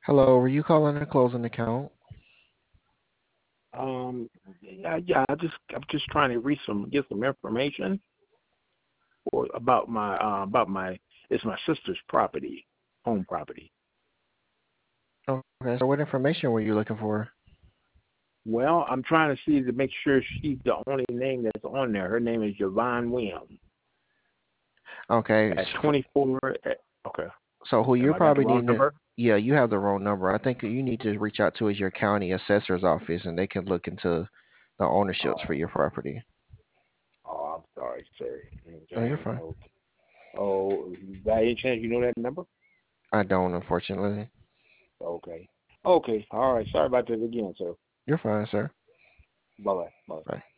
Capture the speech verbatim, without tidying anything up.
Hello, were you calling to close an account? Um, yeah, yeah. I just I'm just trying to read some get some information for about my uh, about my it's my sister's property, home property. Okay, so what information were you looking for? Well, I'm trying to see to make sure she's the only name that's on there. Her name is Yvonne Williams Okay, at so, twenty-four. At, okay, so who am you're I got the probably wrong needing to, number? yeah, you have the wrong number. I think you need to reach out to is your county assessor's office and they can look into the ownerships for Oh, your property. oh, I'm sorry, sir. Oh, you're Okay, fine. okay. Oh, by any chance you know that number? I don't, unfortunately. Okay, okay. All right. Sorry about that again, sir. You're fine, sir. Bye bye. Bye. Bye.